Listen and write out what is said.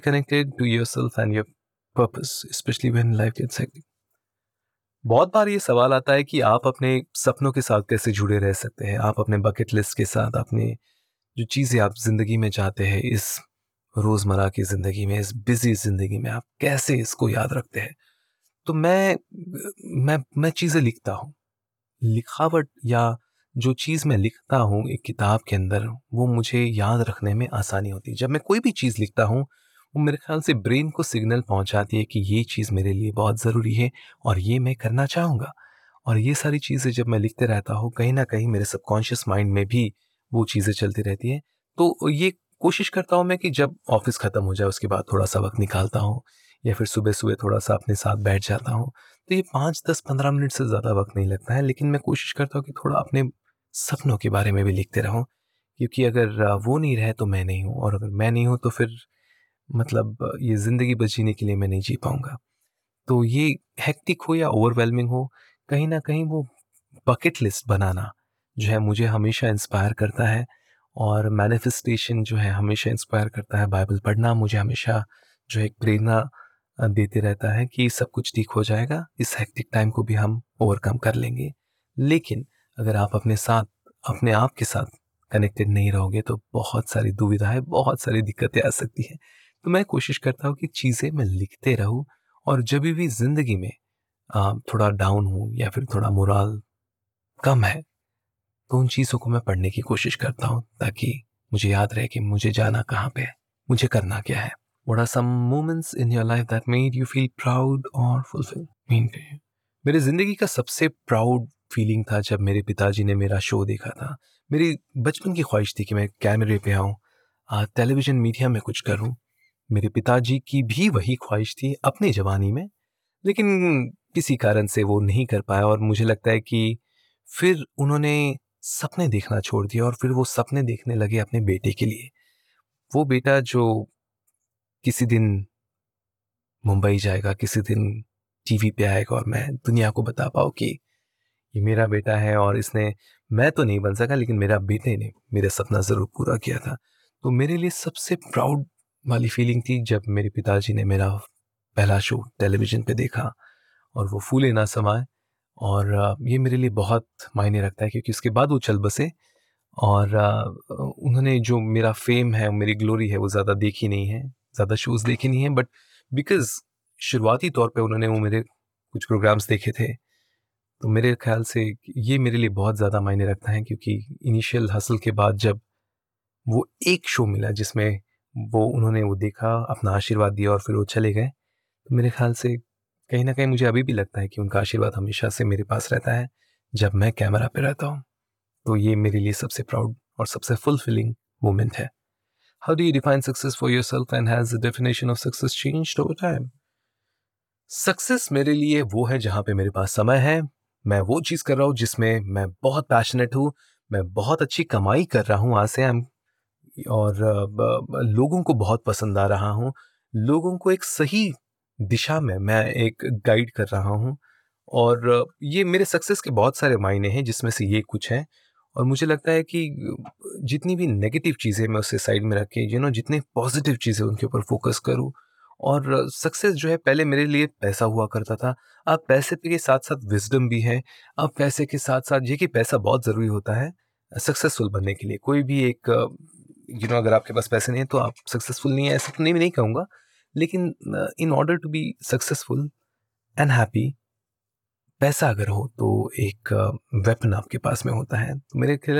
connected to yourself and your purpose, especially when life gets hectic. बहुत बार ये सवाल आता है कि आप अपने सपनों के साथ कैसे जुड़े रह सकते हैं, आप अपने बकेट लिस्ट के साथ, अपने जो चीज़ें आप ज़िंदगी में चाहते हैं, इस रोज़मर्रा की ज़िंदगी में, इस बिज़ी ज़िंदगी में आप कैसे इसको याद रखते हैं? तो मैं चीज़ें लिखता हूँ। लिखावट या जो चीज़ मैं लिखता हूँ एक किताब के अंदर, वो मुझे याद रखने में आसानी होती है। जब मैं कोई भी चीज़ लिखता हूँ, वो मेरे ख़्याल से ब्रेन को सिग्नल पहुँचाती है कि ये चीज़ मेरे लिए बहुत ज़रूरी है और ये मैं करना चाहूँगा। और ये सारी चीज़ें जब मैं लिखते रहता हूँ, कहीं न कहीं मेरे सबकॉन्शियस माइंड में भी वो चीज़ें चलती रहती हैं। तो ये कोशिश करता हूँ मैं कि जब ऑफ़िस ख़त्म हो जाए, उसके बाद थोड़ा-सा वक़्त निकालता हूँ या फिर सुबह-सुबह थोड़ा-सा अपने साथ बैठ जाता हूँ। तो ये 5, 10, 15 मिनट से ज़्यादा वक़्त नहीं लगता है, लेकिन मैं कोशिश करता हूँ कि थोड़ा अपने सपनों के बारे में भी लिखते रहूँ, क्योंकि अगर वो नहीं रहे तो मैं नहीं हूँ, और अगर मैं नहीं हूँ तो फिर मतलब ये ज़िंदगी बस जीने के लिए मैं नहीं जी पाऊँगा। तो ये हेक्टिक हो या ओवरवेलमिंग हो, कहीं न कहीं वो बकेट लिस्ट बनाना जो है मुझे हमेशा इंस्पायर करता है, और मैनिफेस्टेशन जो है हमेशा इंस्पायर करता है। बाइबल पढ़ना मुझे हमेशा जो है एक प्रेरणा देते रहता है कि सब कुछ ठीक हो जाएगा, इस हेक्टिक टाइम को भी हम ओवरकम कर लेंगे। लेकिन अगर आप अपने साथ, अपने आप के साथ कनेक्टेड नहीं रहोगे तो बहुत सारी दुविधाएँ, बहुत सारी दिक्कतें आ सकती हैं। तो मैं कोशिश करता हूँ कि चीज़ें मैं लिखते रहूँ, और जभी भी ज़िंदगी में थोड़ा डाउन हूँ या फिर थोड़ा मोराल कम है, तो उन चीज़ों को मैं पढ़ने की कोशिश करता हूँ, ताकि मुझे याद रहे कि मुझे जाना कहाँ पे है, मुझे करना क्या है। What are some moments in your life that made you feel proud or fulfilled? मीन पे मेरी ज़िंदगी का सबसे प्राउड फीलिंग था जब मेरे पिताजी ने मेरा शो देखा था। मेरी बचपन की ख्वाहिश थी कि मैं कैमरे पे आऊँ, टेलीविज़न मीडिया में कुछ करूँ। मेरे पिताजी की भी वही ख्वाहिश थी अपनी जवानी में, लेकिन किसी कारण से वो नहीं कर पाया, और मुझे लगता है कि फिर उन्होंने सपने देखना छोड़ दिया और फिर वो सपने देखने लगे अपने बेटे के लिए। वो बेटा जो किसी दिन मुंबई जाएगा, किसी दिन टीवी पे आएगा और मैं दुनिया को बता पाऊँ कि ये मेरा बेटा है, और इसने, मैं तो नहीं बन सका लेकिन मेरा बेटे ने मेरा सपना ज़रूर पूरा किया था। तो मेरे लिए सबसे प्राउड वाली फीलिंग थी जब मेरे पिताजी ने मेरा पहला शो टेलीविज़न पे देखा और वो फूले ना समाये। और ये मेरे लिए बहुत मायने रखता है, क्योंकि उसके बाद वो चल बसे, और उन्होंने जो मेरा फ़ेम है, मेरी ग्लोरी है, वो ज़्यादा देखी नहीं है, ज़्यादा शोज़ देखे नहीं हैं, बट बिकॉज़ शुरुआती तौर पे उन्होंने वो मेरे कुछ प्रोग्राम्स देखे थे, तो मेरे ख़्याल से ये मेरे लिए बहुत ज़्यादा मायने रखता है, क्योंकि इनिशियल हसल के बाद जब वो एक शो मिला जिसमें वो उन्होंने वो देखा, अपना आशीर्वाद दिया और फिर वो चले गए, तो मेरे ख़्याल से कहीं न कहीं मुझे अभी भी लगता है कि उनका आशीर्वाद हमेशा से मेरे पास रहता है, जब मैं कैमरा पे रहता हूँ। तो ये मेरे लिए सबसे प्राउड और सबसे फुलफिलिंग मोमेंट है। How do you define success for yourself, and has the definition of success changed over time? Success मेरे लिए वो है जहाँ पे मेरे पास समय है, मैं वो चीज़ कर रहा हूँ जिसमें मैं बहुत पैशनेट हूँ, मैं बहुत अच्छी कमाई कर रहा हूँ आज से, और लोगों को बहुत पसंद आ रहा हूँ, लोगों को एक सही दिशा में मैं एक गाइड कर रहा हूँ, और ये मेरे सक्सेस के बहुत सारे मायने हैं जिसमें से ये कुछ हैं। और मुझे लगता है कि जितनी भी नेगेटिव चीज़ें मैं उसे साइड में रख के जितने पॉजिटिव चीज़ें उनके ऊपर फोकस करूँ। और सक्सेस जो है पहले मेरे लिए पैसा हुआ करता था, अब पैसे के साथ साथ विजडम भी है। अब पैसे के साथ साथ ये कि पैसा बहुत ज़रूरी होता है सक्सेसफुल बनने के लिए। कोई भी एक अगर आपके पास पैसे नहीं है तो आप सक्सेसफुल नहीं है, ऐसा तो नहीं कहूँगा, लेकिन in order to be successful and happy, पैसा अगर हो तो एक वेपन आपके पास में होता है। तो मेरे ख्याल